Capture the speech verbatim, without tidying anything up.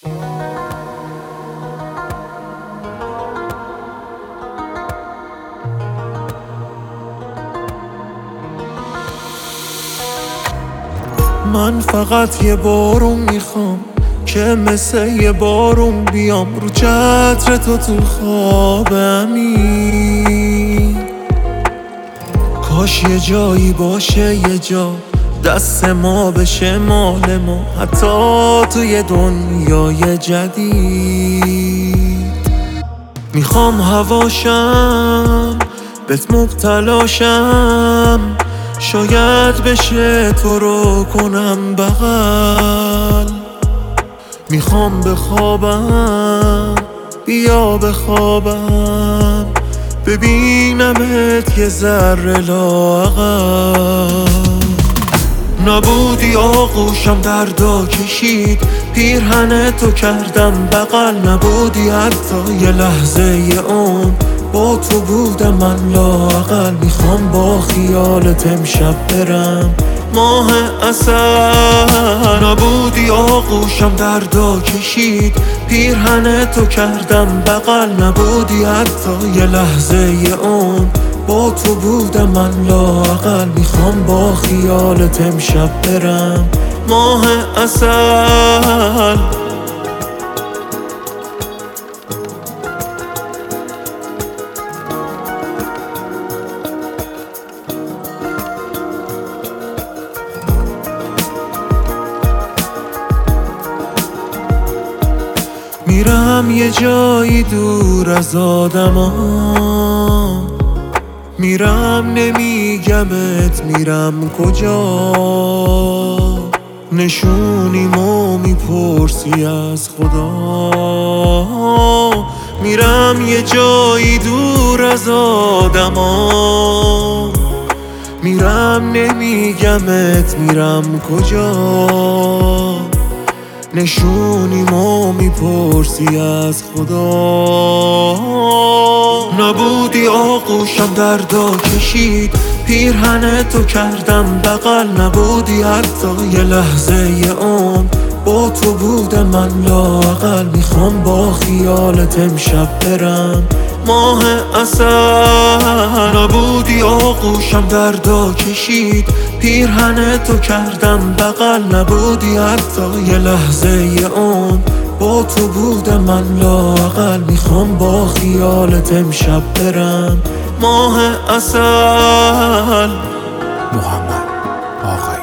من فقط یه بارون میخوام که مثل یه بارون بیام رو چتر تو تو خوابمی. کاش یه جایی باشه، یه جا دست ما بشه مال ما، حتی توی دنیای جدید. میخوام هواشم بهت مبتلاشم، شاید بشه تو رو کنم بغل. میخوام بخوابم، بیا بخوابم، ببینمت یه ذره لااقل. نبودی آغوشم دردا کشید، پیرهن تو کردم بغل. نبودی حتی یه لحظه یه عمر با تو بودم من لااقل. میخوام با خیالت امشب برم ماه عسل. نبودی آغوشم دردا کشید، پیرهن تو کردم بغل. نبودی حتی یه لحظه یه عمر با تو بودم من لااقل. میخوام با خیالت امشب برم ماه عسل. میرم یه جایی دور از آدما، میرم نمیگمت میرم کجا. نشونیمو میپرسی از خدا. میرم یه جایی دور از آدما، میرم نمیگمت میرم کجا. نشونیمو میپرسی از خدا. نبودی آغوشم دردا کشید، پیرهن تو کردم بغل. نبودی حتی یه لحظه یه عمر با تو بودم من لااقل. میخوام با خیالت امشب برم ماه عسل. نبودی آغوشم دردا کشید، پیرهن تو کردم بغل. نبودی حتی یه لحظه یه عمر با تو بودم من لااقل. میخوام با خیالت امشب برم ماه عسل. محمد آقایی.